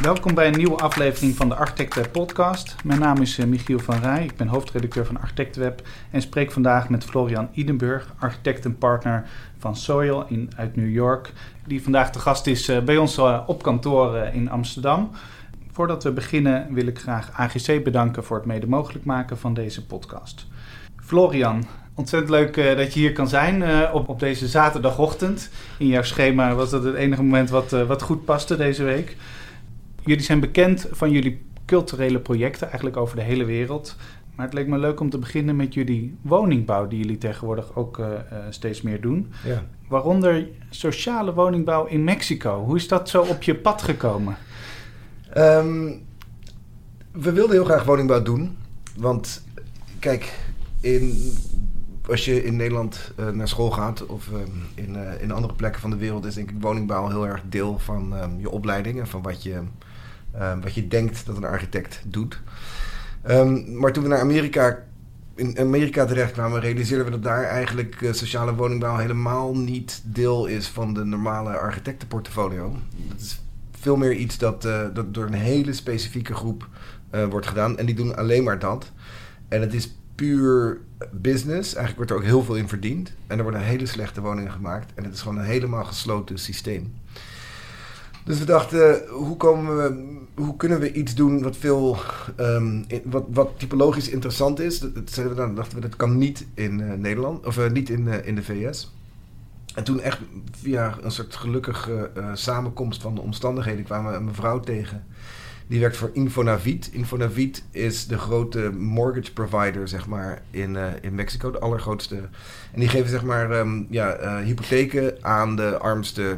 Welkom bij een nieuwe aflevering van de Architectenweb podcast. Mijn naam is Michiel van Rij, ik ben hoofdredacteur van Architectenweb en spreek vandaag met Florian Idenburg, architect en partner van Soil uit New York, die vandaag te gast is bij ons op kantoor in Amsterdam. Voordat we beginnen wil ik graag AGC bedanken voor het mede mogelijk maken van deze podcast. Florian, ontzettend leuk dat je hier kan zijn op deze zaterdagochtend. In jouw schema was dat het enige moment wat goed paste deze week. Jullie zijn bekend van jullie culturele projecten, eigenlijk over de hele wereld. Maar het leek me leuk om te beginnen met jullie woningbouw, die jullie tegenwoordig ook steeds meer doen. Ja. Waaronder sociale woningbouw in Mexico. Hoe is dat zo op je pad gekomen? We wilden heel graag woningbouw doen. Want kijk, als je in Nederland naar school gaat of in andere plekken van de wereld, is denk ik woningbouw heel erg deel van je opleiding en van wat je denkt dat een architect doet. Maar toen we naar in Amerika terechtkwamen, realiseerden we dat daar eigenlijk sociale woningbouw helemaal niet deel is van de normale architectenportfolio. Dat is veel meer iets dat door een hele specifieke groep wordt gedaan. En die doen alleen maar dat. En het is puur business. Eigenlijk wordt er ook heel veel in verdiend. En er worden hele slechte woningen gemaakt. En het is gewoon een helemaal gesloten systeem. Dus we dachten, hoe kunnen we iets doen wat veel wat typologisch interessant is? Dan dachten we, dat kan niet in Nederland, of niet in de VS. En toen echt via een soort gelukkige samenkomst van de omstandigheden kwamen we een mevrouw tegen. Die werkt voor Infonavit. Infonavit is de grote mortgage provider, zeg maar, in Mexico, de allergrootste. En die geven, zeg maar, hypotheken aan de armste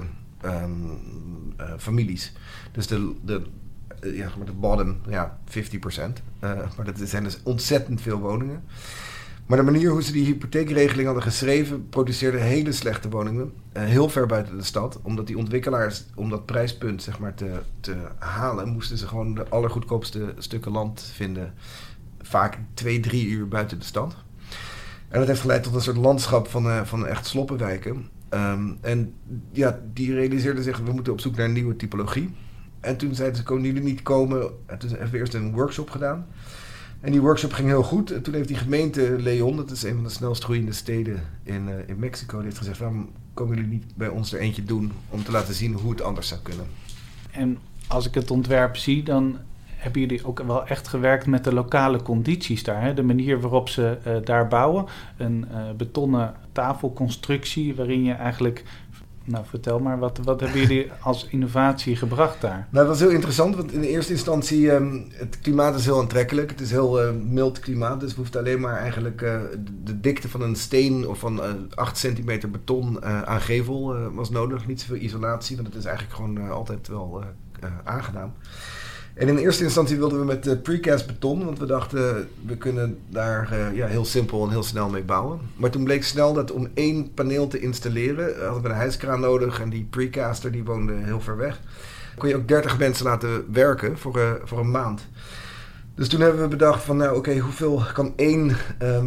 families. Dus de bottom, 50%. Maar dat zijn dus ontzettend veel woningen. Maar de manier hoe ze die hypotheekregeling hadden geschreven, produceerde hele slechte woningen. Heel ver buiten de stad. Omdat die ontwikkelaars, om dat prijspunt, zeg maar, te halen, moesten ze gewoon de allergoedkoopste stukken land vinden. Vaak 2-3 uur buiten de stad. En dat heeft geleid tot een soort landschap van echt sloppenwijken. En ja, die realiseerden zich, we moeten op zoek naar een nieuwe typologie. En toen zeiden ze, kunnen jullie niet komen? En toen hebben we eerst een workshop gedaan. En die workshop ging heel goed. En toen heeft die gemeente Leon, dat is een van de snelst groeiende steden in Mexico, die heeft gezegd, waarom komen jullie niet bij ons er eentje doen om te laten zien hoe het anders zou kunnen? En als ik het ontwerp zie, dan hebben jullie ook wel echt gewerkt met de lokale condities daar. Hè? De manier waarop ze daar bouwen. Een betonnen tafelconstructie waarin je eigenlijk... Nou, vertel maar, wat hebben jullie als innovatie gebracht daar? Nou, dat was heel interessant, want in de eerste instantie, het klimaat is heel aantrekkelijk. Het is heel mild klimaat, dus we hoefden alleen maar eigenlijk de dikte van een steen of van 8 centimeter beton aan gevel was nodig. Niet zoveel isolatie, want het is eigenlijk gewoon altijd wel aangenaam. En in eerste instantie wilden we met precast beton, want we dachten, we kunnen daar heel simpel en heel snel mee bouwen. Maar toen bleek snel dat om 1 paneel te installeren, hadden we een hijskraan nodig en die precaster die woonde heel ver weg. Kon je ook 30 mensen laten werken voor een maand. Dus toen hebben we bedacht van, hoeveel kan 1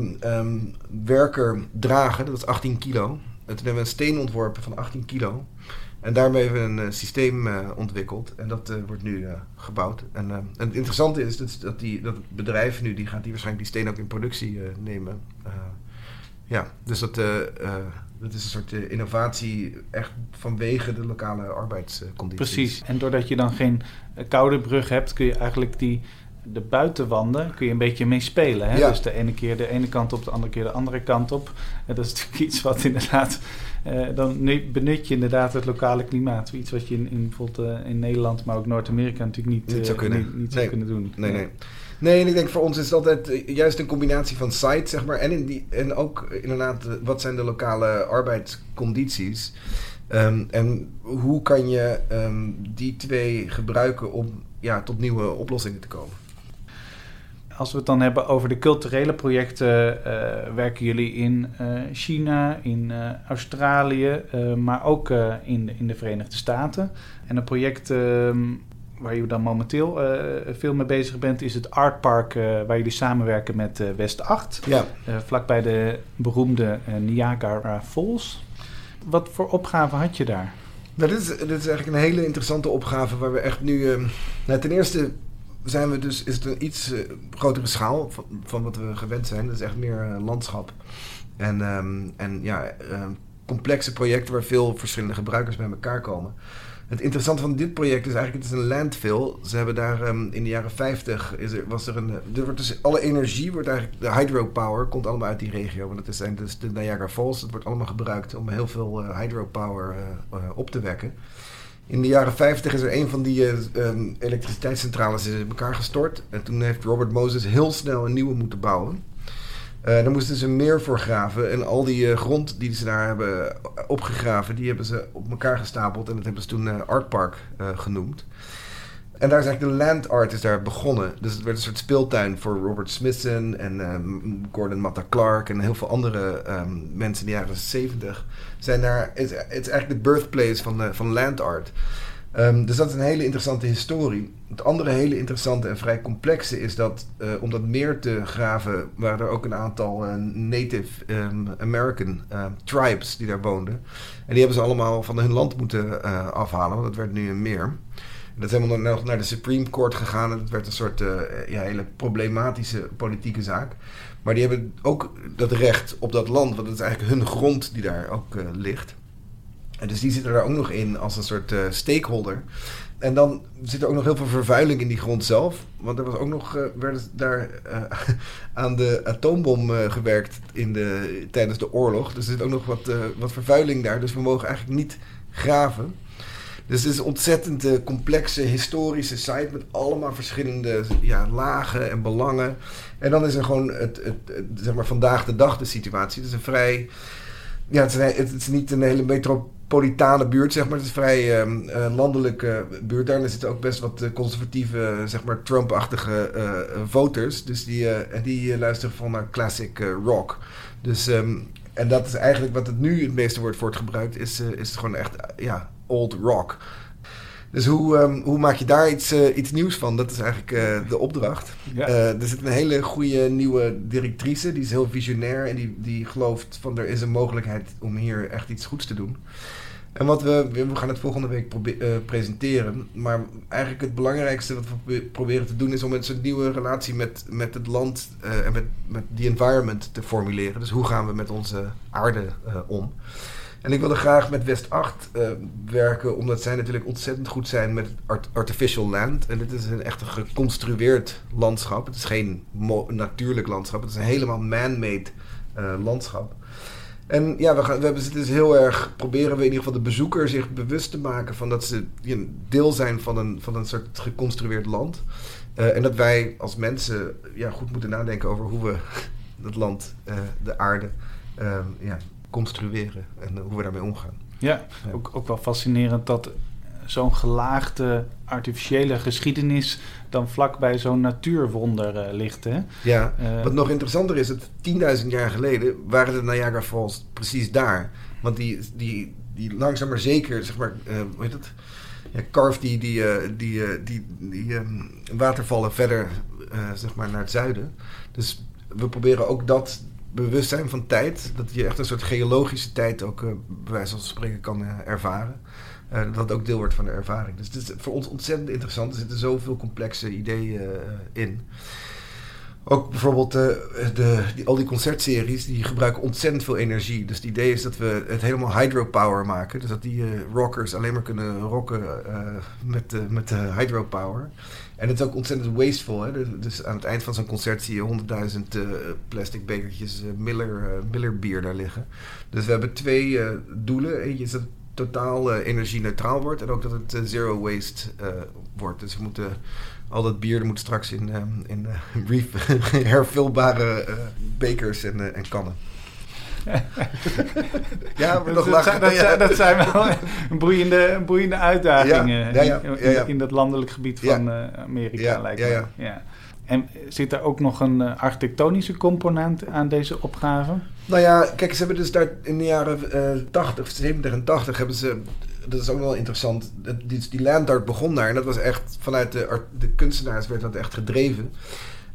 werker dragen? Dat was 18 kilo. En toen hebben we een steen ontworpen van 18 kilo. En daarmee hebben we een systeem ontwikkeld en dat wordt nu gebouwd. En het interessante is dat bedrijf nu, die gaat waarschijnlijk die steen ook in productie nemen. Dus dat is een soort innovatie echt vanwege de lokale arbeidscondities. Precies, en doordat je dan geen koude brug hebt, kun je eigenlijk de buitenwanden kun je een beetje mee spelen. Hè? Ja. Dus de ene keer de ene kant op, de andere keer de andere kant op. En dat is natuurlijk iets wat inderdaad... dan benut je inderdaad het lokale klimaat. Iets wat je bijvoorbeeld in Nederland, maar ook Noord-Amerika natuurlijk niet zou kunnen doen. Nee, en ik denk voor ons is het altijd juist een combinatie van site, zeg maar. En ook inderdaad, wat zijn de lokale arbeidscondities? En hoe kan je die twee gebruiken om tot nieuwe oplossingen te komen? Als we het dan hebben over de culturele projecten, werken jullie in China, in Australië, maar ook in de Verenigde Staten. En een project waar je dan momenteel veel mee bezig bent, is het Artpark, waar jullie samenwerken met West 8. Ja. Vlakbij de beroemde Niagara Falls. Wat voor opgave had je daar? Nou, dit is eigenlijk een hele interessante opgave waar we echt nu... ten eerste zijn we dus, is het een iets grotere schaal van wat we gewend zijn. Dat is echt meer landschap. En complexe projecten waar veel verschillende gebruikers bij elkaar komen. Het interessante van dit project is eigenlijk, het is een landfill. Ze hebben daar in de jaren 50, alle energie wordt eigenlijk, de hydropower komt allemaal uit die regio. Want het zijn dus de Niagara Falls, het wordt allemaal gebruikt om heel veel hydropower op te wekken. In de jaren 50 is er een van die elektriciteitscentrales in elkaar gestort. En toen heeft Robert Moses heel snel een nieuwe moeten bouwen. Daar moesten ze meer voor graven. En al die grond die ze daar hebben opgegraven, die hebben ze op elkaar gestapeld. En dat hebben ze toen Art Park genoemd. En daar is eigenlijk de land art is daar begonnen. Dus het werd een soort speeltuin voor Robert Smithson en Gordon Matta Clark en heel veel andere mensen in de jaren 70. Het is eigenlijk de birthplace van land art. Dus dat is een hele interessante historie. Het andere hele interessante en vrij complexe is dat om dat meer te graven waren er ook een aantal Native American tribes die daar woonden. En die hebben ze allemaal van hun land moeten afhalen, want het werd nu een meer. En dat is helemaal nog naar de Supreme Court gegaan en het werd een soort hele problematische politieke zaak. Maar die hebben ook dat recht op dat land, want het is eigenlijk hun grond die daar ook ligt. En dus die zitten daar ook nog in als een soort stakeholder. En dan zit er ook nog heel veel vervuiling in die grond zelf. Want er was ook nog, werd daar aan de atoombom gewerkt tijdens de oorlog. Dus er zit ook nog wat vervuiling daar. Dus we mogen eigenlijk niet graven. Dus het is een ontzettend complexe historische site met allemaal verschillende lagen en belangen. En dan is er gewoon zeg maar vandaag de dag de situatie. Het is een vrij... Ja, het is niet een hele metropolitane buurt, zeg maar. Het is een vrij landelijke buurt. Daar zitten ook best wat conservatieve, zeg maar Trump-achtige voters. Dus die luisteren van naar classic rock. Dus, en dat is eigenlijk wat het nu het meeste wordt voortgebruikt, is het gewoon echt old rock. Dus hoe maak je daar iets nieuws van? Dat is eigenlijk de opdracht. Ja. Er zit een hele goede nieuwe directrice. Die is heel visionair. En die gelooft van er is een mogelijkheid om hier echt iets goeds te doen. En wat we gaan het volgende week presenteren. Maar eigenlijk het belangrijkste wat we proberen te doen is om een soort nieuwe relatie met het land en met die environment te formuleren. Dus hoe gaan we met onze aarde om? En ik wilde graag met West 8 werken, omdat zij natuurlijk ontzettend goed zijn met artificial land. En dit is een echt geconstrueerd landschap. Het is geen natuurlijk landschap. Het is een helemaal man-made landschap. En ja, we zitten dus heel erg, proberen we in ieder geval de bezoeker zich bewust te maken van dat ze deel zijn van een soort geconstrueerd land. En dat wij als mensen goed moeten nadenken over hoe we dat land, de aarde, construeren en hoe we daarmee omgaan. Ja, ook wel fascinerend dat zo'n gelaagde artificiële geschiedenis dan vlakbij zo'n natuurwonder ligt. Hè? Ja, wat nog interessanter is, dat 10.000 jaar geleden waren de Niagara Falls precies daar. Want die langzaam maar zeker, zeg maar, hoe heet het? Ja, carve die watervallen verder, zeg maar, naar het zuiden. Dus we proberen ook dat bewustzijn van tijd, dat je echt een soort geologische tijd ook bij wijze van spreken kan ervaren. Dat het ook deel wordt van de ervaring. Dus het is voor ons ontzettend interessant. Er zitten zoveel complexe ideeën in. Ook bijvoorbeeld al die concertseries, die gebruiken ontzettend veel energie. Dus het idee is dat we het helemaal hydropower maken. Dus dat die rockers alleen maar kunnen rocken met hydropower. En het is ook ontzettend wasteful. Hè? Dus aan het eind van zo'n concert zie je 100.000 plastic bekertjes Miller bier daar liggen. Dus we hebben 2 doelen. Eentje is dat het totaal energie-neutraal wordt. En ook dat het zero waste wordt. Dus we moeten... Al dat bier moet straks in hervulbare bekers en kannen. Ja, maar nog lachen. Dat zijn wel boeiende uitdagingen in dat landelijk gebied van Amerika, lijkt me. Ja. En zit er ook nog een architectonische component aan deze opgave? Nou ja, kijk, ze hebben dus daar in de jaren 70 en 80 hebben ze... Dat is ook wel interessant. Die land art begon daar. En dat was echt vanuit de kunstenaars werd dat echt gedreven.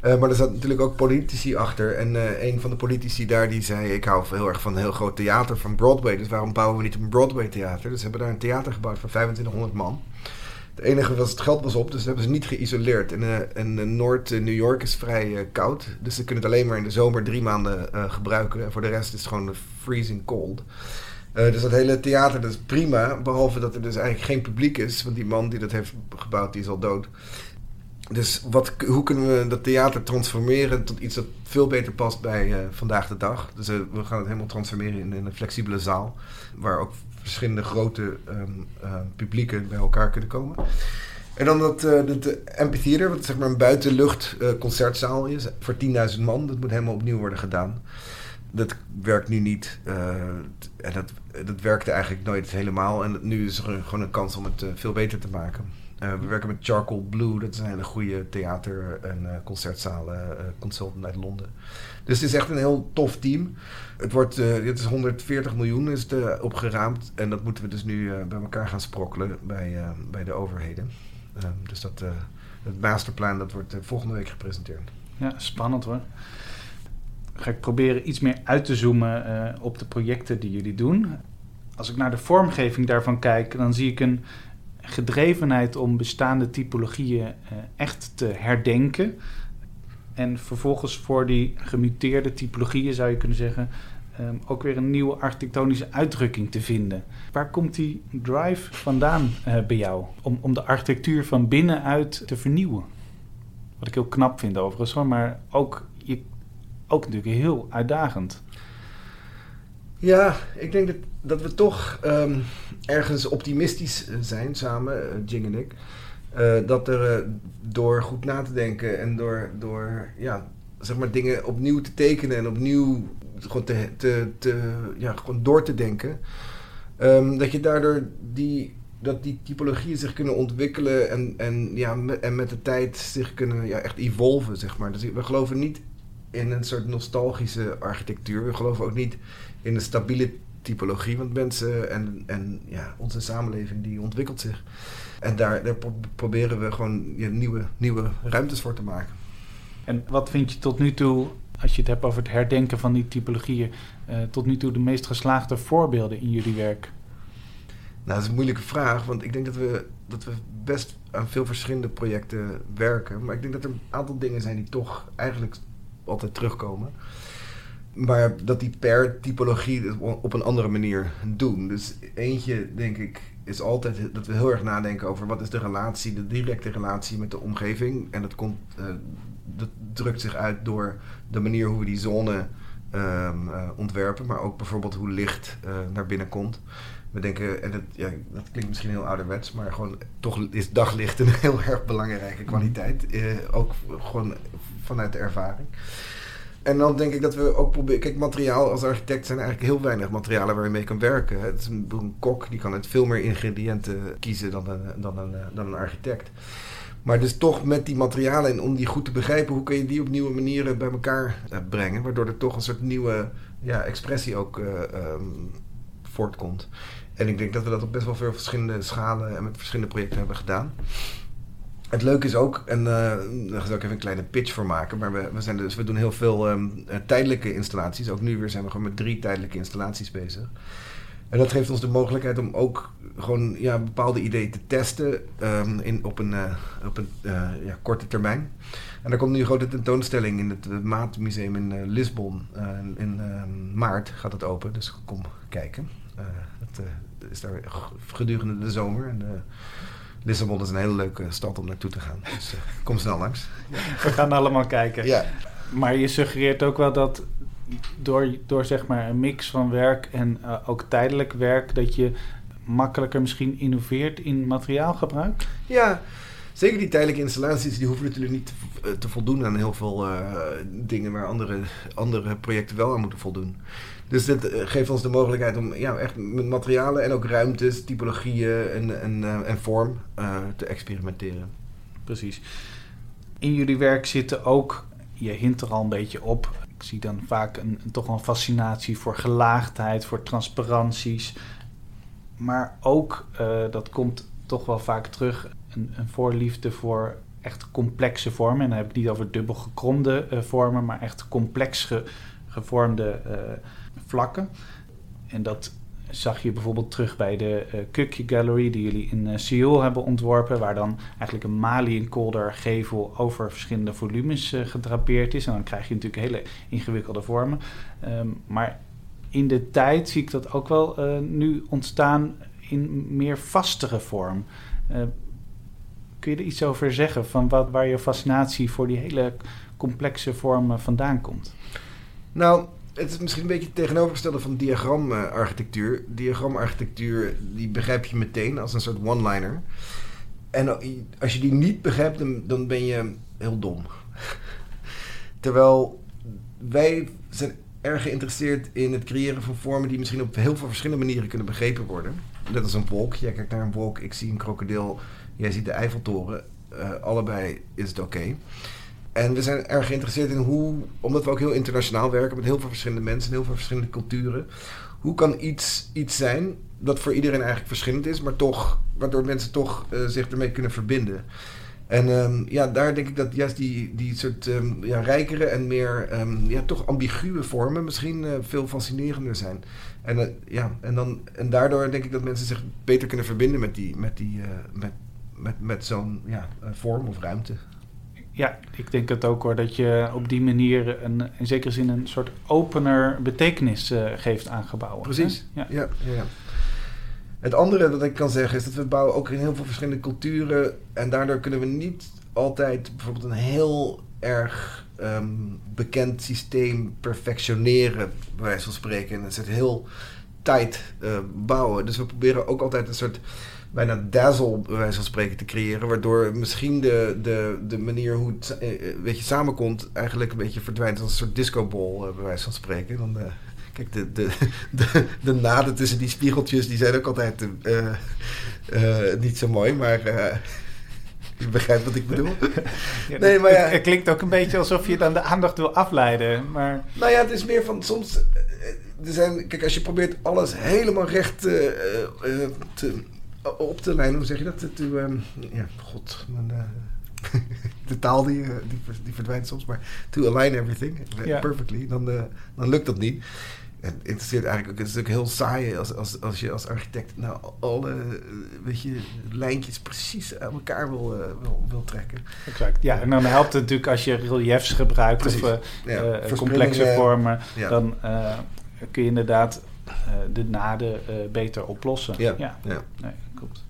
Maar er zat natuurlijk ook politici achter. En een van de politici daar die zei... ik hou heel erg van een heel groot theater van Broadway. Dus waarom bouwen we niet een Broadway theater? Dus ze hebben daar een theater gebouwd van 2500 man. Het enige was, het geld was op, dus dat hebben ze niet geïsoleerd. En Noord-New York is vrij koud. Dus ze kunnen het alleen maar in de zomer 3 maanden gebruiken. En voor de rest is het gewoon freezing cold. Dus dat hele theater, dat is prima. Behalve dat er dus eigenlijk geen publiek is. Want die man die dat heeft gebouwd, die is al dood. Dus hoe kunnen we dat theater transformeren tot iets dat veel beter past bij vandaag de dag? Dus we gaan het helemaal transformeren in een flexibele zaal. Waar ook verschillende grote publieken bij elkaar kunnen komen. En dan de amphitheater, wat zeg maar een buitenlucht concertzaal is. Voor 10.000 man, dat moet helemaal opnieuw worden gedaan. Dat werkt nu niet. En dat werkte eigenlijk nooit helemaal. En nu is er gewoon een kans om het veel beter te maken. We werken met Charcoal Blue. Dat is een hele goede theater- en concertzalen consultant uit Londen. Dus het is echt een heel tof team. Het is 140 miljoen is het opgeraamd. En dat moeten we dus nu bij elkaar gaan sprokkelen bij de overheden. Dus het masterplan dat wordt volgende week gepresenteerd. Ja, spannend hoor. Ga ik proberen iets meer uit te zoomen op de projecten die jullie doen. Als ik naar de vormgeving daarvan kijk, dan zie ik een gedrevenheid om bestaande typologieën echt te herdenken. En vervolgens voor die gemuteerde typologieën zou je kunnen zeggen, ook weer een nieuwe architectonische uitdrukking te vinden. Waar komt die drive vandaan bij jou? Om de architectuur van binnenuit te vernieuwen. Wat ik heel knap vind overigens, hoor, maar ook natuurlijk heel uitdagend. Ja, ik denk dat we toch ergens optimistisch zijn samen, Jing en ik. Dat er door goed na te denken en door zeg maar dingen opnieuw te tekenen en opnieuw gewoon gewoon door te denken. Dat je daardoor die typologieën zich kunnen ontwikkelen en met de tijd zich kunnen echt evolven, zeg maar. Dus we geloven niet in een soort nostalgische architectuur. We geloven ook niet in een stabiele typologie, want mensen en onze samenleving die ontwikkelt zich. En daar proberen we gewoon nieuwe ruimtes voor te maken. En wat vind je tot nu toe, als je het hebt over het herdenken van die typologieën, tot nu toe de meest geslaagde voorbeelden in jullie werk? Nou, dat is een moeilijke vraag, want ik denk dat we best aan veel verschillende projecten werken. Maar ik denk dat er een aantal dingen zijn die toch eigenlijk altijd terugkomen. Maar dat die per typologie op een andere manier doen. Dus eentje, denk ik, is altijd dat we heel erg nadenken over wat is de directe relatie met de omgeving. En dat drukt zich uit door de manier hoe we die zone ontwerpen. Maar ook bijvoorbeeld hoe licht naar binnen komt. We denken, en dat klinkt misschien heel ouderwets, maar gewoon toch is daglicht een heel erg belangrijke kwaliteit. Ook gewoon vanuit de ervaring. En dan denk ik dat we ook proberen... Kijk, materiaal als architect zijn eigenlijk heel weinig materialen waar je mee kan werken. Het is een kok, die kan uit veel meer ingrediënten kiezen dan een architect. Maar dus toch met die materialen en om die goed te begrijpen, hoe kun je die op nieuwe manieren bij elkaar brengen, waardoor er toch een soort nieuwe expressie ook voortkomt. En ik denk dat we dat op best wel veel verschillende schalen en met verschillende projecten hebben gedaan. Het leuke is ook, en daar zal ik even een kleine pitch voor maken, maar we doen heel veel tijdelijke installaties. Ook nu weer zijn we gewoon met 3 tijdelijke installaties bezig. En dat geeft ons de mogelijkheid om ook gewoon bepaalde ideeën te testen op een korte termijn. En er komt nu een grote tentoonstelling in het Maatmuseum in Lisbon. In maart gaat het open, dus kom kijken. Het is daar gedurende de zomer. En Lissabon is een hele leuke stad om naartoe te gaan. Dus kom snel langs. We gaan allemaal kijken. Ja. Maar je suggereert ook wel dat door zeg maar een mix van werk en ook tijdelijk werk, dat je makkelijker misschien innoveert in materiaalgebruik? Ja, zeker die tijdelijke installaties, die hoeven natuurlijk niet te voldoen aan heel veel dingen waar andere projecten wel aan moeten voldoen. Dus dit geeft ons de mogelijkheid om echt met materialen en ook ruimtes, typologieën en vorm te experimenteren. Precies. In jullie werk zitten ook, je hint er al een beetje op, ik zie dan vaak toch een fascinatie voor gelaagdheid, voor transparanties. Maar ook, dat komt toch wel vaak terug, een voorliefde voor echt complexe vormen. En dan heb ik niet over dubbel gekromde vormen, maar echt complex gevormde vlakken. En dat zag je bijvoorbeeld terug bij de Kukje Gallery die jullie in Seoul hebben ontworpen, waar dan eigenlijk een maliënkolder gevel over verschillende volumes gedrapeerd is. En dan krijg je natuurlijk hele ingewikkelde vormen. Maar in de tijd zie ik dat ook wel nu ontstaan in meer vastere vorm. Kun je er iets over zeggen van waar je fascinatie voor die hele complexe vormen vandaan komt? Nou, het is misschien een beetje het tegenovergestelde van diagramarchitectuur. Diagramarchitectuur, die begrijp je meteen als een soort one-liner. En als je die niet begrijpt, dan ben je heel dom. Terwijl wij zijn erg geïnteresseerd in het creëren van vormen die misschien op heel veel verschillende manieren kunnen begrepen worden. Net als een wolk. Jij kijkt naar een wolk, ik zie een krokodil, jij ziet de Eiffeltoren. Allebei is het oké. En we zijn erg geïnteresseerd in omdat we ook heel internationaal werken met heel veel verschillende mensen, heel veel verschillende culturen. Hoe kan iets zijn dat voor iedereen eigenlijk verschillend is, maar toch, waardoor mensen toch zich ermee kunnen verbinden. En daar denk ik dat juist die soort rijkere en meer toch ambiguë vormen misschien veel fascinerender zijn. En daardoor denk ik dat mensen zich beter kunnen verbinden met zo'n vorm of ruimte. Ja, ik denk het ook hoor, dat je op die manier in zekere zin een soort opener betekenis geeft aan gebouwen. Precies, ja. Het andere dat ik kan zeggen is dat we bouwen ook in heel veel verschillende culturen. En daardoor kunnen we niet altijd bijvoorbeeld een heel erg bekend systeem perfectioneren, bij wijze van spreken. En het is heel tight bouwen. Dus we proberen ook altijd een soort bijna dazzle, bij wijze van spreken, te creëren. Waardoor misschien de manier hoe het samenkomt eigenlijk een beetje verdwijnt als een soort discoball, bij wijze van spreken. Dan, kijk, de naden tussen die spiegeltjes, die zijn ook altijd niet zo mooi, maar je begrijpt wat ik bedoel. Nee, maar het klinkt ook een beetje alsof je dan de aandacht wil afleiden. Maar nou ja, het is meer van soms. Kijk, als je probeert alles helemaal recht op te lijnen, hoe zeg je dat? De taal die verdwijnt soms, maar to align everything perfectly, dan lukt dat niet. Het interesseert eigenlijk ook, het is ook heel saai als je als architect alle lijntjes precies aan elkaar wil trekken. Exact, ja. En dan helpt het natuurlijk als je reliefs gebruikt of complexe vormen, dan kun je inderdaad de naden beter oplossen. Ja. Nee, klopt.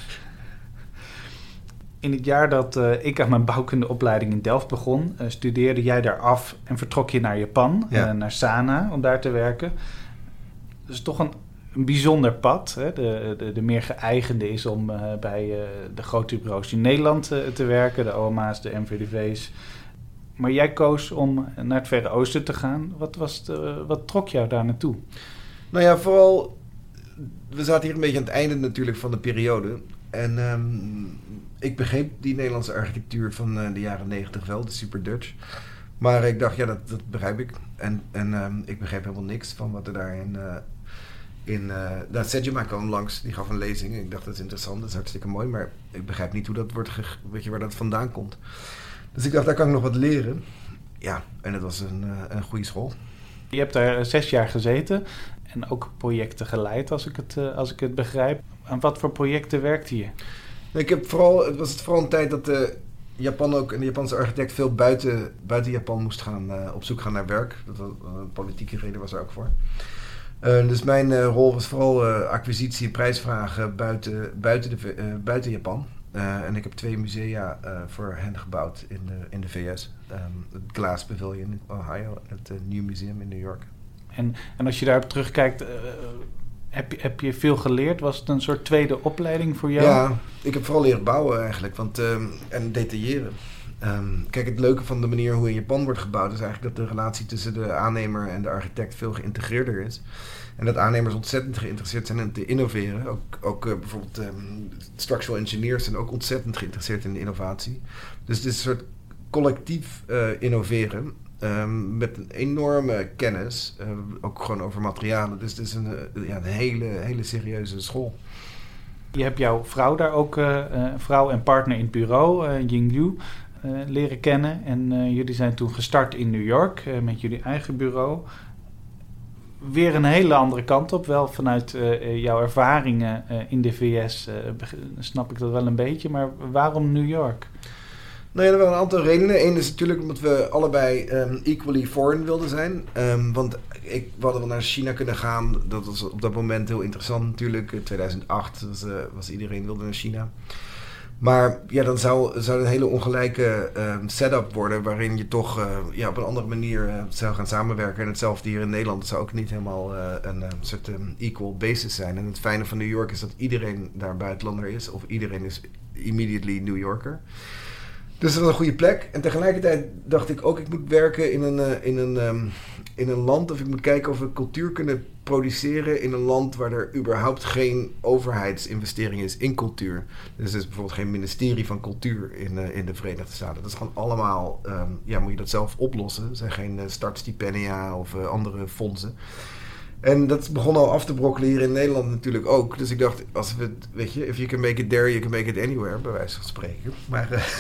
In het jaar dat ik aan mijn bouwkundeopleiding in Delft begon, studeerde jij daar af en vertrok je naar Japan, naar Sana, om daar te werken. Dat is toch een bijzonder pad. Hè? De meer geëigende is om bij de grote bureaus in Nederland te werken, de OMA's, de MVDV's. Maar jij koos om naar het Verre Oosten te gaan. Wat trok jou daar naartoe? Nou ja, vooral, we zaten hier een beetje aan het einde natuurlijk van de periode. En ik begreep die Nederlandse architectuur van de jaren 90 wel, de Super Dutch. Maar ik dacht, dat begrijp ik. En ik begreep helemaal niks van wat er daarin... Daar Sedgema kwam langs, die gaf een lezing. Ik dacht, dat is interessant, dat is hartstikke mooi. Maar ik begrijp niet hoe dat wordt, waar dat vandaan komt. Dus ik dacht, daar kan ik nog wat leren. Ja, en het was een goede school. Je hebt daar 6 jaar gezeten en ook projecten geleid, als ik het begrijp. Aan wat voor projecten werkte je? Het was vooral een tijd dat Japan ook en de Japanse architect veel buiten Japan moest gaan op zoek gaan naar werk. Dat was een politieke reden was er ook voor. Dus mijn rol was vooral acquisitie en prijsvragen buiten Japan. En ik heb 2 musea voor hen gebouwd in de VS. Het Glass Pavilion in Ohio en het New Museum in New York. En als je daarop terugkijkt, heb je veel geleerd? Was het een soort tweede opleiding voor jou? Ja, ik heb vooral leren bouwen eigenlijk en detailleren. Kijk, het leuke van de manier hoe in Japan wordt gebouwd is eigenlijk dat de relatie tussen de aannemer en de architect veel geïntegreerder is. En dat aannemers ontzettend geïnteresseerd zijn in te innoveren. Ook bijvoorbeeld structural engineers zijn ook ontzettend geïnteresseerd in de innovatie. Dus het is een soort collectief innoveren met een enorme kennis, ook gewoon over materialen. Dus het is een hele serieuze school. Je hebt jouw vrouw daar ook, vrouw en partner in het bureau, Ying Liu, leren kennen. En jullie zijn toen gestart in New York met jullie eigen bureau. Weer een hele andere kant op. Wel vanuit jouw ervaringen in de VS snap ik dat wel een beetje. Maar waarom New York? Nou ja, er waren een aantal redenen. Eén is natuurlijk omdat we allebei equally foreign wilden zijn. Want we hadden wel naar China kunnen gaan. Dat was op dat moment heel interessant natuurlijk. 2008 was iedereen wilde naar China. Maar ja, dan zou een hele ongelijke setup worden, waarin je toch op een andere manier zou gaan samenwerken. En hetzelfde hier in Nederland zou ook niet helemaal een soort equal basis zijn. En het fijne van New York is dat iedereen daar buitenlander is, of iedereen is immediately New Yorker. Dus dat was een goede plek. En tegelijkertijd dacht ik ook, ik moet werken in een land, of ik moet kijken of we cultuur kunnen produceren in een land waar er überhaupt geen overheidsinvestering is in cultuur. Dus er is bijvoorbeeld geen ministerie van cultuur in de Verenigde Staten. Dat is gewoon allemaal, moet je dat zelf oplossen. Er zijn geen startstipendia of andere fondsen. En dat begon al af te brokkelen hier in Nederland natuurlijk ook. Dus ik dacht, if you can make it there, you can make it anywhere, bij wijze van spreken. Maar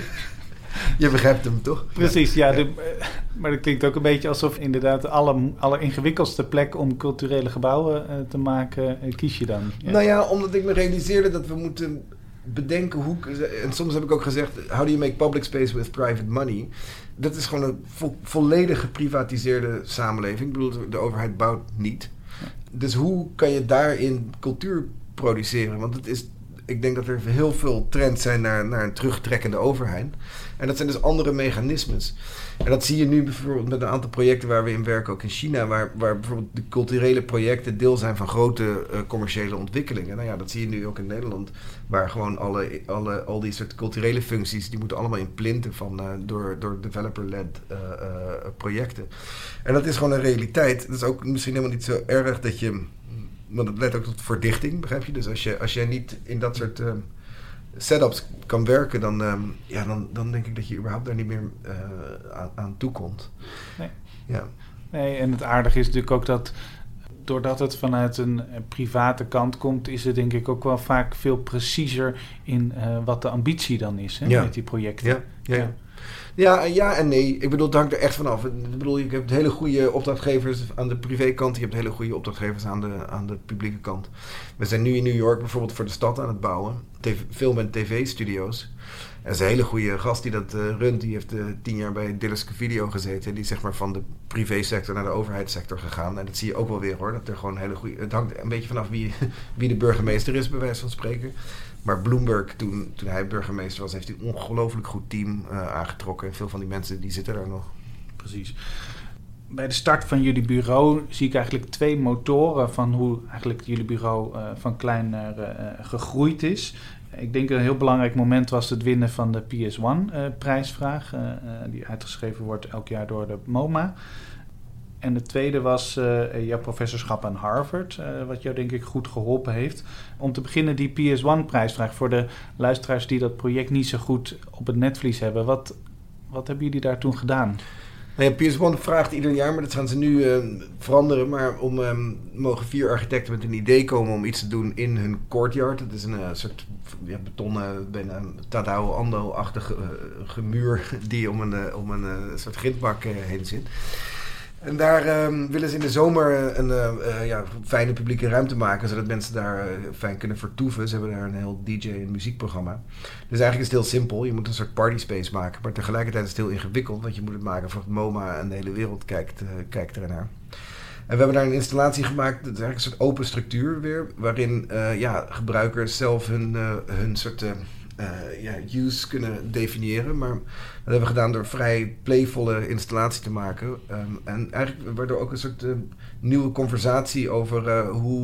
je begrijpt hem toch? Precies, maar dat klinkt ook een beetje alsof inderdaad alle ingewikkeldste plek om culturele gebouwen te maken, kies je dan. Ja. Nou ja, omdat ik me realiseerde dat we moeten bedenken hoe... En soms heb ik ook gezegd, how do you make public space with private money? Dat is gewoon een volledig geprivatiseerde samenleving. Ik bedoel, de overheid bouwt niet. Ja. Dus hoe kan je daarin cultuur produceren? Want ik denk dat er heel veel trends zijn naar een terugtrekkende overheid. En dat zijn dus andere mechanismes. En dat zie je nu bijvoorbeeld met een aantal projecten waar we in werken, ook in China, waar bijvoorbeeld de culturele projecten deel zijn van grote commerciële ontwikkelingen. Nou ja, dat zie je nu ook in Nederland, waar gewoon al die soort culturele functies, die moeten allemaal in plinten door developer-led projecten. En dat is gewoon een realiteit. Dat is ook misschien helemaal niet zo erg dat je... Want het leidt ook tot verdichting, begrijp je? Dus als jij niet in dat soort setups kan werken, dan denk ik dat je überhaupt daar niet meer aan toekomt. Nee. Ja. Nee, en het aardige is natuurlijk ook dat doordat het vanuit een private kant komt, is het denk ik ook wel vaak veel preciezer in wat de ambitie dan is met die projecten. Ja. Ja en nee. Ik bedoel, het hangt er echt vanaf. Ik bedoel, je hebt hele goede opdrachtgevers aan de privékant. Je hebt hele goede opdrachtgevers aan de publieke kant. We zijn nu in New York bijvoorbeeld voor de stad aan het bouwen. Film- en tv-studio's. En dat is een hele goede gast die dat runt. Die heeft 10 jaar bij Dillerske Video gezeten. En die is zeg maar van de privésector naar de overheidssector gegaan. En dat zie je ook wel weer hoor. Dat er gewoon hele goede... Het hangt een beetje vanaf wie de burgemeester is, bij wijze van spreken. Maar Bloomberg, toen hij burgemeester was, heeft hij een ongelooflijk goed team aangetrokken. En veel van die mensen die zitten daar nog. Precies. Bij de start van jullie bureau zie ik eigenlijk 2 motoren van hoe eigenlijk jullie bureau van klein naar gegroeid is. Ik denk een heel belangrijk moment was het winnen van de PS1-prijsvraag. Die uitgeschreven wordt elk jaar door de MoMA. En de tweede was jouw professorschap aan Harvard, wat jou denk ik goed geholpen heeft. Om te beginnen die PS1-prijsvraag voor de luisteraars die dat project niet zo goed op het netvlies hebben. Wat hebben jullie daar toen gedaan? Nou ja, PS1 vraagt ieder jaar, maar dat gaan ze nu veranderen. Maar mogen 4 architecten met een idee komen om iets te doen in hun courtyard. Dat is een soort betonnen, bijna Tadao Ando-achtige muur die om een soort grindbak heen zit. En daar willen ze in de zomer een fijne publieke ruimte maken, zodat mensen daar fijn kunnen vertoeven. Ze hebben daar een heel DJ- en muziekprogramma. Dus eigenlijk is het heel simpel. Je moet een soort party space maken, maar tegelijkertijd is het heel ingewikkeld, want je moet het maken voor het MoMA en de hele wereld kijkt ernaar. En we hebben daar een installatie gemaakt, dat is eigenlijk een soort open structuur weer, waarin gebruikers zelf hun soort... use kunnen definiëren. Maar dat hebben we gedaan door vrij playvolle installatie te maken. En eigenlijk waardoor ook een soort nieuwe conversatie over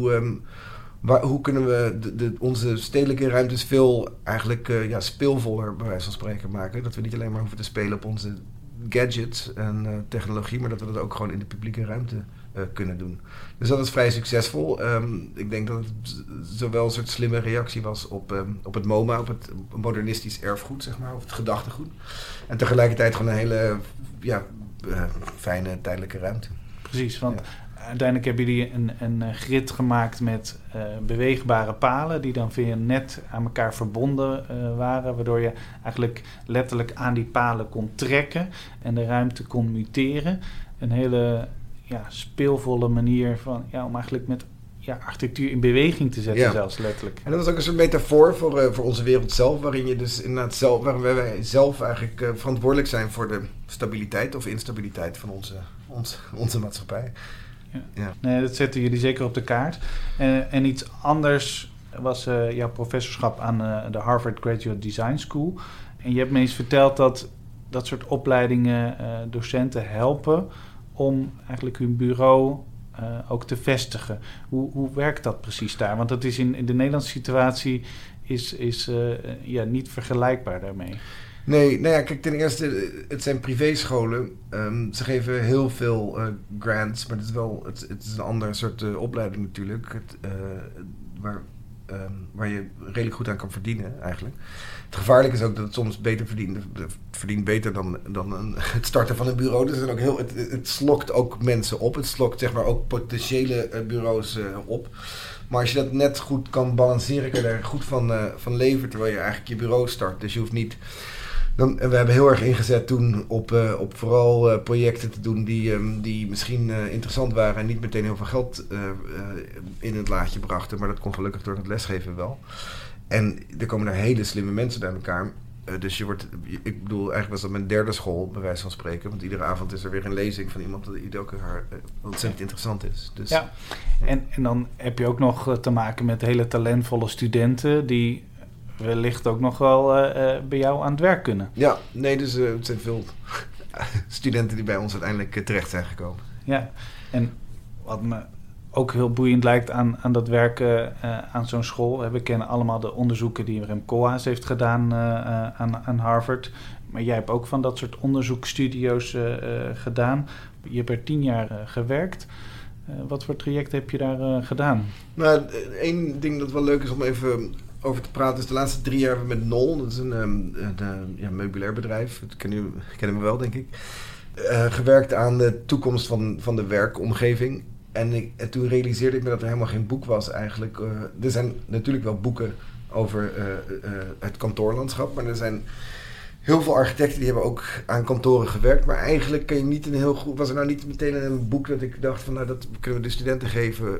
hoe kunnen we onze stedelijke ruimtes veel eigenlijk speelvoller, bij wijze van spreken, maken. Dat we niet alleen maar hoeven te spelen op onze gadgets en technologie, maar dat we dat ook gewoon in de publieke ruimte kunnen doen. Dus dat is vrij succesvol. Ik denk dat het zowel een soort slimme reactie was op het MoMA, op het modernistisch erfgoed, zeg maar, of het gedachtegoed. En tegelijkertijd gewoon een hele fijne tijdelijke ruimte. Precies, want uiteindelijk hebben jullie een grid gemaakt met beweegbare palen die dan via een net aan elkaar verbonden waren, waardoor je eigenlijk letterlijk aan die palen kon trekken en de ruimte kon muteren. Een hele speelvolle manier om eigenlijk met architectuur in beweging te zetten, zelfs letterlijk. En dat was ook een soort metafoor voor onze wereld zelf, waarin je dus inderdaad waarin wij zelf eigenlijk verantwoordelijk zijn voor de stabiliteit of instabiliteit van onze maatschappij. Ja. Nee, dat zetten jullie zeker op de kaart. En iets anders was jouw professorschap aan de Harvard Graduate Design School. En je hebt me eens verteld dat soort opleidingen docenten helpen om eigenlijk hun bureau ook te vestigen. Hoe werkt dat precies daar? Want dat is in de Nederlandse situatie is niet vergelijkbaar daarmee. Nee, nou ja, kijk, ten eerste, het zijn privéscholen. Ze geven heel veel grants, maar het is een ander soort opleiding natuurlijk, waar je redelijk goed aan kan verdienen eigenlijk. Het gevaarlijke is ook dat het soms beter verdient beter dan het starten van een bureau. Dus het slokt ook mensen op. Het slokt zeg maar ook potentiële bureaus op. Maar als je dat net goed kan balanceren, kan je er goed van leven terwijl je eigenlijk je bureau start. Dus je hoeft niet... We hebben heel erg ingezet toen op vooral projecten te doen die misschien interessant waren en niet meteen heel veel geld in het laadje brachten. Maar dat kon gelukkig door het lesgeven wel. En er komen daar hele slimme mensen bij elkaar. Dus ik bedoel, eigenlijk was dat mijn derde school, bij wijze van spreken. Want iedere avond is er weer een lezing van iemand die ook ontzettend interessant is. Dus, ja, en dan heb je ook nog te maken met hele talentvolle studenten die wellicht ook nog wel bij jou aan het werk kunnen. Ja, nee, dus het zijn veel studenten die bij ons uiteindelijk terecht zijn gekomen. Ja, en wat me ook heel boeiend lijkt aan dat werken aan zo'n school. We kennen allemaal de onderzoeken die Rem Koolhaas heeft gedaan aan Harvard. Maar jij hebt ook van dat soort onderzoeksstudio's gedaan. Je hebt er 10 jaar gewerkt. Wat voor traject heb je daar gedaan? Nou, één ding dat wel leuk is om even over te praten is de laatste 3 jaar hebben we met Nol. Dat is een meubilair bedrijf. Dat kennen we wel, denk ik. Gewerkt aan de toekomst van de werkomgeving. En toen realiseerde ik me dat er helemaal geen boek was eigenlijk. Er zijn natuurlijk wel boeken over het kantoorlandschap, maar er zijn heel veel architecten die hebben ook aan kantoren gewerkt. Maar eigenlijk kan je niet was er nou niet meteen een boek dat ik dacht van nou dat kunnen we de studenten geven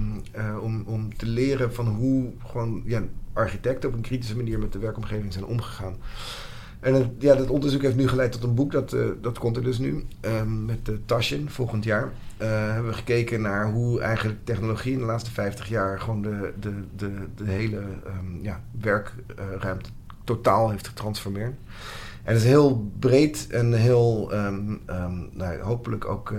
om te leren van hoe gewoon architecten op een kritische manier met de werkomgeving zijn omgegaan. En dat onderzoek heeft nu geleid tot een boek, dat komt er dus nu, met Taschen volgend jaar. Hebben we gekeken naar hoe eigenlijk technologie in de laatste 50 jaar gewoon de hele werkruimte totaal heeft getransformeerd. En het is heel breed en heel hopelijk ook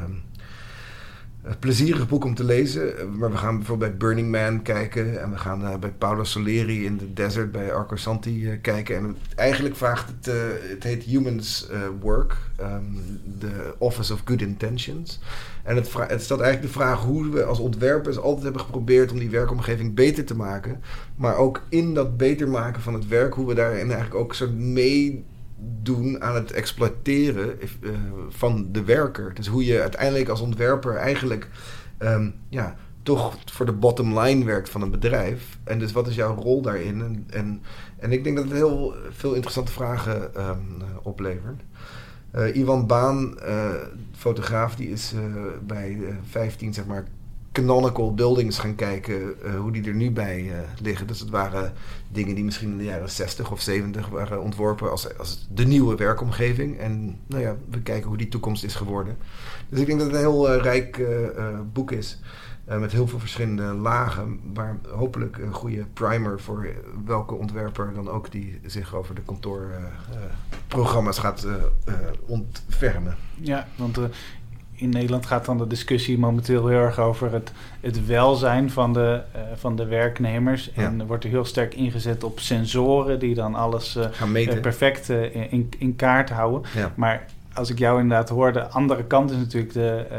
plezierig boek om te lezen. Maar we gaan bijvoorbeeld bij Burning Man kijken. En we gaan bij Paolo Soleri in the Desert bij Arco Santi kijken. En eigenlijk vraagt het heet Humans Work. The Office of Good Intentions. En het stelt eigenlijk de vraag hoe we als ontwerpers altijd hebben geprobeerd om die werkomgeving beter te maken. Maar ook in dat beter maken van het werk, hoe we daarin eigenlijk ook soort meedoen aan het exploiteren van de werker. Dus hoe je uiteindelijk als ontwerper eigenlijk toch voor de bottom line werkt van een bedrijf. En dus wat is jouw rol daarin? En ik denk dat het heel veel interessante vragen oplevert. Iwan Baan, fotograaf, die is bij 15 zeg maar canonical buildings gaan kijken hoe die er nu bij liggen. Dus het waren dingen die misschien in de jaren 60 of 70 waren ontworpen als de nieuwe werkomgeving. En we kijken hoe die toekomst is geworden. Dus ik denk dat het een heel rijk boek is. Met heel veel verschillende lagen, maar hopelijk een goede primer voor welke ontwerper dan ook die zich over de kantoorprogramma's gaat ontfermen. Ja, want in Nederland gaat dan de discussie momenteel heel erg over het welzijn van de werknemers. Ja. En er wordt er heel sterk ingezet op sensoren die dan alles perfect in kaart houden. Ja. Maar als ik jou inderdaad hoor, de andere kant is natuurlijk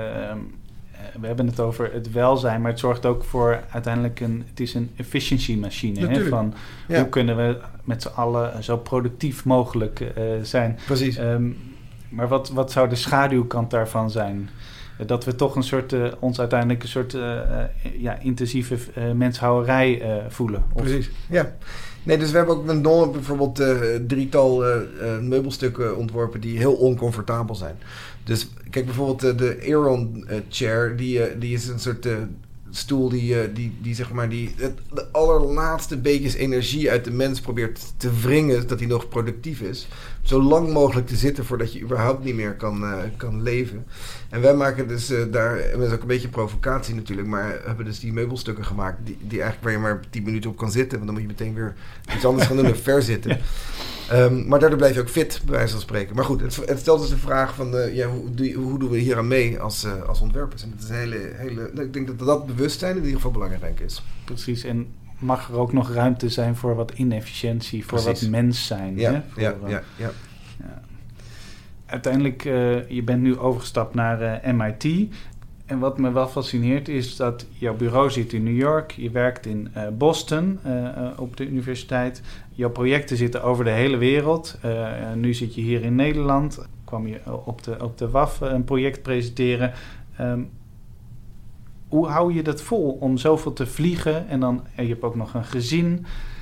we hebben het over het welzijn, maar het zorgt ook voor uiteindelijk het is een efficiency machine. Hè, van hoe kunnen we met z'n allen zo productief mogelijk zijn. Precies. Maar wat zou de schaduwkant daarvan zijn? Dat we toch een soort, ons uiteindelijk een soort intensieve menshouwerij voelen. Precies, ja. Nee, dus we hebben ook met Don bijvoorbeeld drietal meubelstukken ontworpen die heel oncomfortabel zijn. Dus kijk bijvoorbeeld de Aeron chair, die is een soort stoel die zeg maar de allerlaatste beetjes energie uit de mens probeert te wringen, dat hij nog productief is. Zo lang mogelijk te zitten voordat je überhaupt niet meer kan leven. En wij maken dus daar, en dat is ook een beetje provocatie natuurlijk, maar hebben dus die meubelstukken gemaakt die eigenlijk waar je maar 10 minuten op kan zitten, want dan moet je meteen weer iets anders gaan doen en ver zitten. Maar daardoor blijf je ook fit, bij wijze van spreken. Maar goed, het stelt dus de vraag van hoe doen we hier aan mee als ontwerpers? En dat is een hele, ik denk dat bewustzijn in ieder geval belangrijk is. Precies, en mag er ook nog ruimte zijn voor wat inefficiëntie, voor wat mens zijn. Ja, hè? Ja. Uiteindelijk, je bent nu overgestapt naar MIT. En wat me wel fascineert is dat jouw bureau zit in New York. Je werkt in Boston op de universiteit. Jouw projecten zitten over de hele wereld. Nu zit je hier in Nederland. Kwam je op de WAF een project presenteren. Hoe hou je dat vol om zoveel te vliegen? En je hebt ook nog een gezin.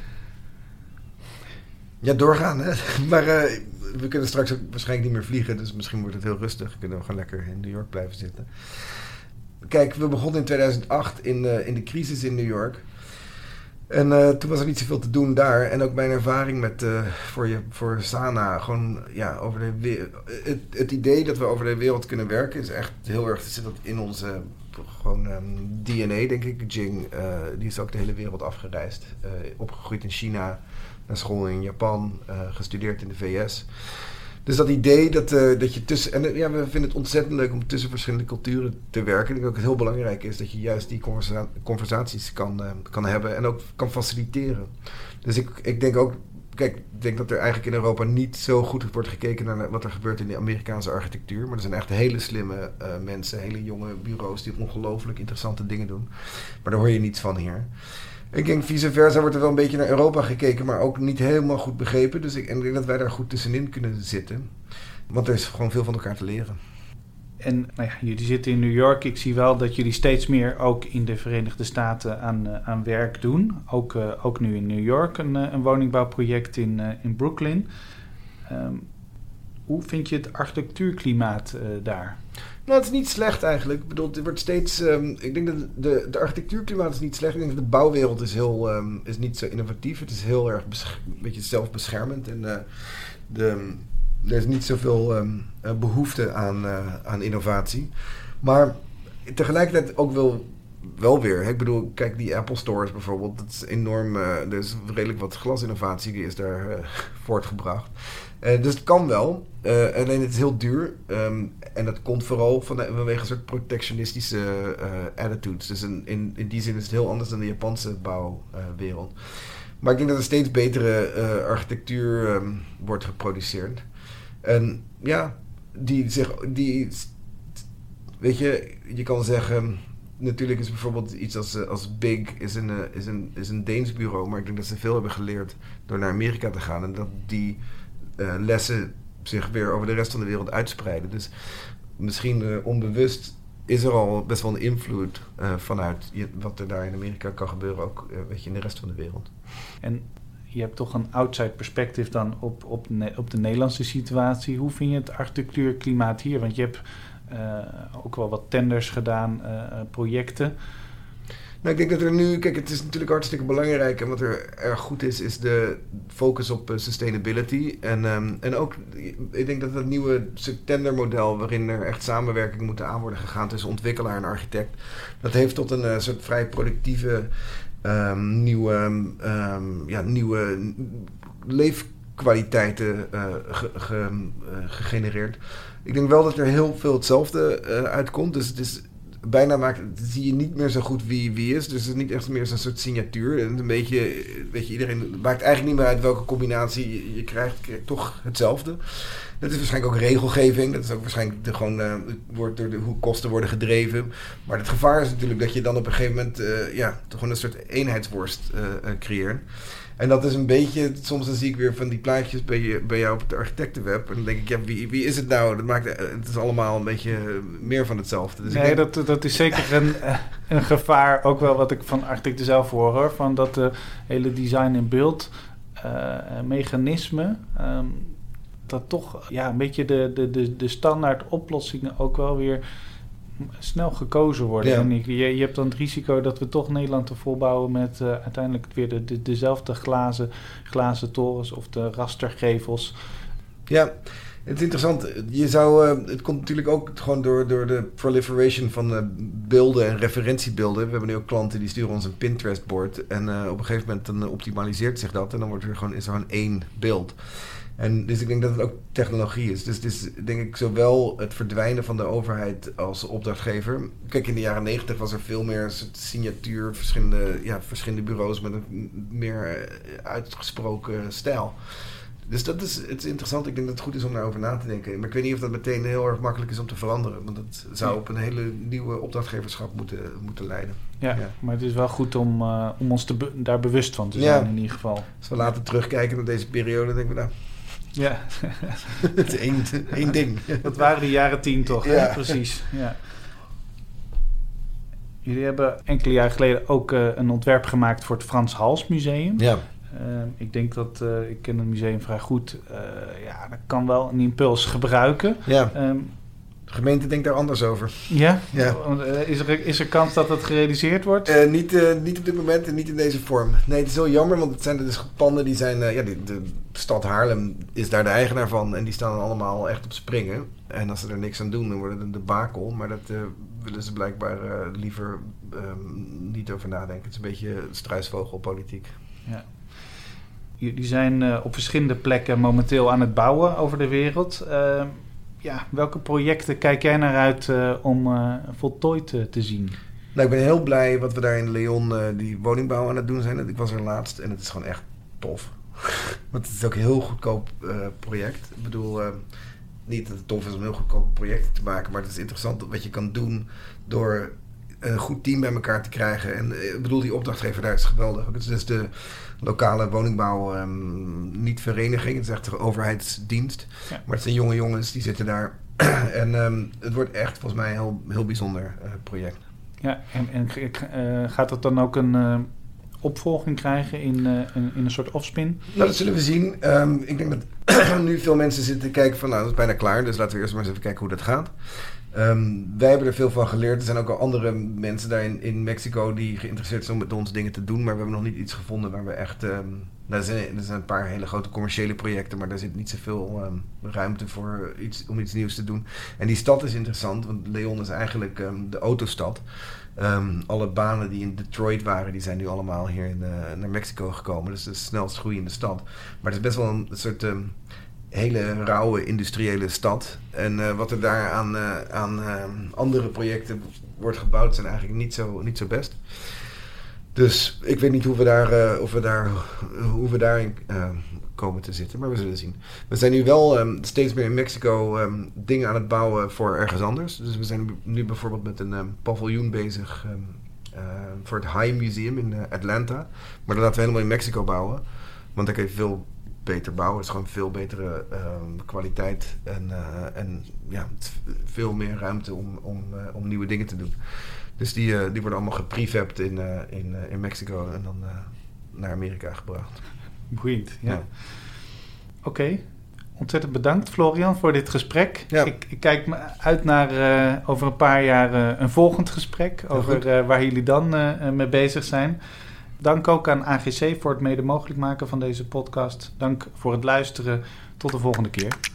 Ja, doorgaan. Hè? Maar we kunnen straks ook waarschijnlijk niet meer vliegen. Dus misschien wordt het heel rustig. Kunnen we gewoon lekker in New York blijven zitten. Kijk, we begonnen in 2008 in de crisis in New York. En toen was er niet zoveel te doen daar. En ook mijn ervaring voor Sana. Gewoon, over het idee dat we over de wereld kunnen werken is echt heel erg, zit dat in onze DNA, denk ik. Jing, die is ook de hele wereld afgereisd. Opgegroeid in China, naar school in Japan, gestudeerd in de VS. Dus dat idee dat je tussen... En we vinden het ontzettend leuk om tussen verschillende culturen te werken. Ik denk ook het heel belangrijk is dat je juist die conversaties kan hebben en ook kan faciliteren. Dus ik denk ook... Kijk, ik denk dat er eigenlijk in Europa niet zo goed wordt gekeken naar wat er gebeurt in de Amerikaanse architectuur. Maar er zijn echt hele slimme mensen, hele jonge bureaus die ongelooflijk interessante dingen doen. Maar daar hoor je niets van hier. Ik denk vice versa wordt er wel een beetje naar Europa gekeken, maar ook niet helemaal goed begrepen. Dus ik denk dat wij daar goed tussenin kunnen zitten. Want er is gewoon veel van elkaar te leren. En jullie zitten in New York. Ik zie wel dat jullie steeds meer ook in de Verenigde Staten aan werk doen. Ook nu in New York een woningbouwproject in Brooklyn. Hoe vind je het architectuurklimaat daar? Nou, het is niet slecht eigenlijk. Ik bedoel, het wordt steeds... ik denk dat de architectuurklimaat is niet slecht. Ik denk dat de bouwwereld is niet zo innovatief. Het is heel erg een beetje zelfbeschermend. En er is niet zoveel behoefte aan innovatie. Maar tegelijkertijd ook wel weer. Hè? Ik bedoel, kijk die Apple Stores bijvoorbeeld. Dat is enorm... er is redelijk wat glasinnovatie die is daar voortgebracht. Dus het kan wel. Alleen het is heel duur. En dat komt vooral vanwege een soort protectionistische attitudes. Dus in die zin is het heel anders dan de Japanse bouwwereld. Maar ik denk dat er steeds betere architectuur wordt geproduceerd. En weet je kan zeggen... Natuurlijk is bijvoorbeeld iets als Big is een Deens bureau. Maar ik denk dat ze veel hebben geleerd door naar Amerika te gaan. En dat die lessen zich weer over de rest van de wereld uitspreiden. Dus misschien onbewust is er al best wel een invloed vanuit wat er daar in Amerika kan gebeuren, ook in de rest van de wereld. En je hebt toch een outside perspective dan op de Nederlandse situatie. Hoe vind je het architectuurklimaat hier? Want je hebt ook wel wat tenders gedaan, projecten. Nou, ik denk dat er nu... Kijk, het is natuurlijk hartstikke belangrijk. En wat er erg goed is de focus op sustainability. En ook, ik denk dat dat nieuwe tendermodel... waarin er echt samenwerkingen moeten aan worden gegaan... tussen ontwikkelaar en architect... dat heeft tot een soort vrij productieve... nieuwe leefkwaliteiten gegenereerd. Ik denk wel dat er heel veel hetzelfde uitkomt. Dus het is... Bijna zie je niet meer zo goed wie is. Dus het is niet echt meer zo'n soort signatuur. En een beetje, iedereen maakt eigenlijk niet meer uit welke combinatie je krijgt toch hetzelfde. Het is waarschijnlijk ook regelgeving. Dat is ook waarschijnlijk wordt door hoe kosten worden gedreven. Maar het gevaar is natuurlijk dat je dan op een gegeven moment toch een soort eenheidsworst creëert. En dat is een beetje, soms dan zie ik weer van die plaatjes bij jou op het architectenweb. En dan denk ik, wie is het nou? Het is allemaal een beetje meer van hetzelfde. Dus nee, dat is zeker een gevaar. Ook wel wat ik van architecten zelf hoor. Van dat de hele design- en beeld mechanisme... dat toch een beetje de standaard oplossingen ook wel weer snel gekozen worden. Ja. En je hebt dan het risico dat we toch Nederland te volbouwen met uiteindelijk weer dezelfde glazen torens of de rastergevels. Ja, het is interessant. Het komt natuurlijk ook gewoon door de proliferation van beelden en referentiebeelden. We hebben nu ook klanten die sturen ons een Pinterest-bord en op een gegeven moment dan optimaliseert zich dat en dan is er gewoon één beeld. En dus ik denk dat het ook technologie is. Dus het is denk ik zowel het verdwijnen van de overheid als opdrachtgever. Kijk, in de jaren 90 was er veel meer signatuur, verschillende bureaus met een meer uitgesproken stijl. Dus het is interessant. Ik denk dat het goed is om daarover na te denken. Maar ik weet niet of dat meteen heel erg makkelijk is om te veranderen. Want dat zou op een hele nieuwe opdrachtgeverschap moeten leiden. Ja, maar het is wel goed om ons daar bewust van te zijn in ieder geval. Als we later terugkijken naar deze periode, denken we nou... Ja. Het is één ding. Dat waren de jaren 10 toch, hè? Precies. Ja. Jullie hebben enkele jaren geleden ook een ontwerp gemaakt voor het Frans Hals Museum. Ja. Ik denk dat, ik ken het museum vrij goed, dat kan wel een impuls gebruiken. Ja. De gemeente denkt daar anders over. Ja? Ja. Is er kans dat het gerealiseerd wordt? Niet op dit moment en niet in deze vorm. Nee, het is heel jammer, want het zijn dus panden die zijn... de stad Haarlem is daar de eigenaar van en die staan allemaal echt op springen. En als ze er niks aan doen, dan wordt het een debakel. Maar dat willen ze blijkbaar liever niet over nadenken. Het is een beetje struisvogelpolitiek. Ja. Jullie zijn op verschillende plekken momenteel aan het bouwen over de wereld. Welke projecten kijk jij naar uit om voltooid te zien? Nou, ik ben heel blij wat we daar in Leon die woningbouw aan het doen zijn. Ik was er laatst en het is gewoon echt tof. Want het is ook een heel goedkoop project. Ik bedoel, niet dat het tof is om heel goedkoop projecten te maken, maar het is interessant wat je kan doen door een goed team bij elkaar te krijgen. En ik bedoel, die opdrachtgever daar is geweldig. Het is dus de lokale woningbouw, niet vereniging, het is echt een overheidsdienst. Ja. Maar het zijn jonge jongens, die zitten daar. En het wordt echt volgens mij een heel, heel bijzonder project. Ja, en gaat het dan ook een opvolging krijgen in een soort offspin? Nou, dat zullen we zien. Ik denk dat nu veel mensen zitten te kijken van, dat is bijna klaar, dus laten we eerst maar eens even kijken hoe dat gaat. Wij hebben er veel van geleerd. Er zijn ook al andere mensen daar in Mexico die geïnteresseerd zijn om met ons dingen te doen, maar we hebben nog niet iets gevonden waar we echt... er zijn een paar hele grote commerciële projecten, maar daar zit niet zoveel ruimte voor om iets nieuws te doen. En die stad is interessant, want Leon is eigenlijk de autostad. Alle banen die in Detroit waren, die zijn nu allemaal hier naar Mexico gekomen. Dus het is de snelst groeiende stad. Maar het is best wel een soort hele rauwe industriële stad. En wat er daar aan andere projecten wordt gebouwd, zijn eigenlijk niet zo best. Dus ik weet niet hoe we daarin komen te zitten, maar we zullen zien. We zijn nu wel steeds meer in Mexico dingen aan het bouwen voor ergens anders. Dus we zijn nu bijvoorbeeld met een paviljoen bezig voor het High Museum in Atlanta. Maar dat laten we helemaal in Mexico bouwen. Want daar kun je veel beter bouwen. Het is gewoon veel betere kwaliteit en veel meer ruimte om nieuwe dingen te doen. Dus die worden allemaal geprefabbed in Mexico en dan naar Amerika gebracht. Boeiend, ja. Oké. Ontzettend bedankt, Florian, voor dit gesprek. Ja. Ik kijk me uit naar over een paar jaar een volgend gesprek over waar jullie dan mee bezig zijn. Dank ook aan AGC voor het mede mogelijk maken van deze podcast. Dank voor het luisteren. Tot de volgende keer.